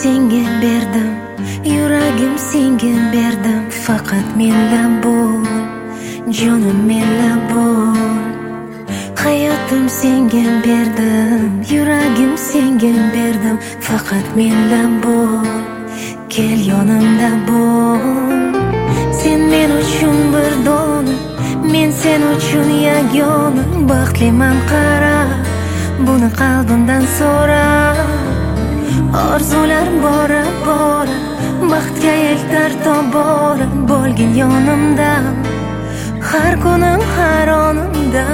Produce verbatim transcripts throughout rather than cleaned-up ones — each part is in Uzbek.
senga berdim, yuragim senga berdim. Faqat menla bo'l, jonim menla bo'l. Hayotim senga berdim, yuragim senga berdim. Faqat menla bo'l, kel yonimda bo'l. Sen men uchun bir dona, men sen uchun yagona. Baxtliman qara, buni qalbimdan so'ra. Orzular bora bora, baxtga eltar tobora. Bo'lgin yonimda, har kunim har onimda.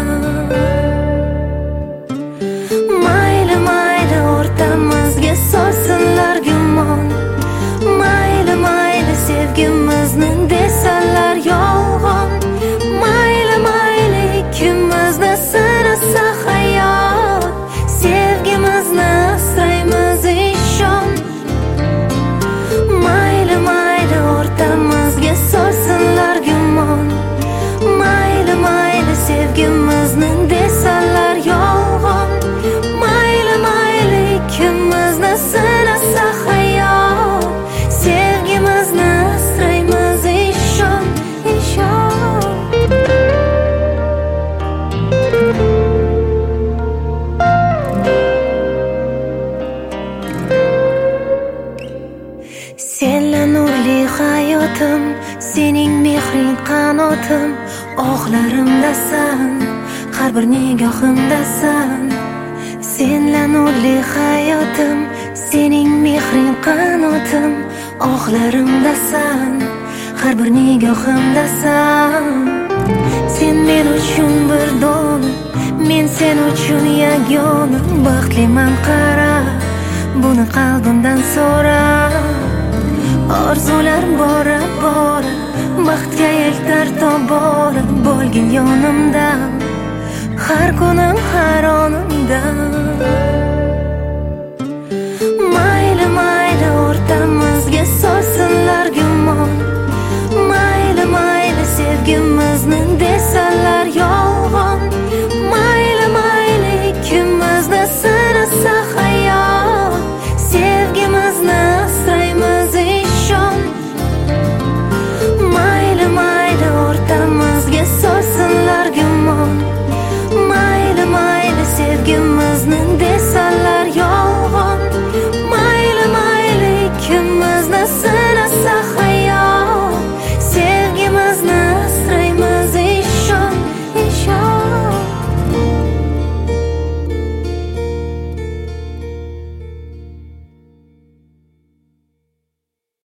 Mayli mayli o'rtamizga solsinlar gumon. Mayli mayli sevgimizni desalar yolg'on. Mayli mayli ikkimizni sinasa hayot, sevgimizni asraymiz ishon. Mayli mayli o'rtamizga solsinlar gumon. Mayli mayli sevgimizni desalar yolg'on. Mayli mayli ikkimizni sinasa hayot, sevgimizni asraymiz ishon, ishon. Senla nurli hayotim, sening mehring qanotim. O'g'larimdasan, har bir nigohimdasan. Senla nurli hayotim, sening mehring qanotim. O'g'larimdasan, har bir nigohimdasan. Sen men uchun bir dona, men sen uchun yagona. Baxtliman qara, buni qalbimdan so'ra. Orzular bora bora, baxtga eltar tobora. Bo'lgin yonimda, har kunim har onimda. Mayli mayli o'rtamizga solsinlar gumon. Mayli mayli sevgimizni desalar yolg'on. Mayli mayli ikkimizni sinasa hayot, sevgimizni asraymiz ishon. Mayli mayli o'rtamizga solsinlar gumon. Mayli mayli sevgimizni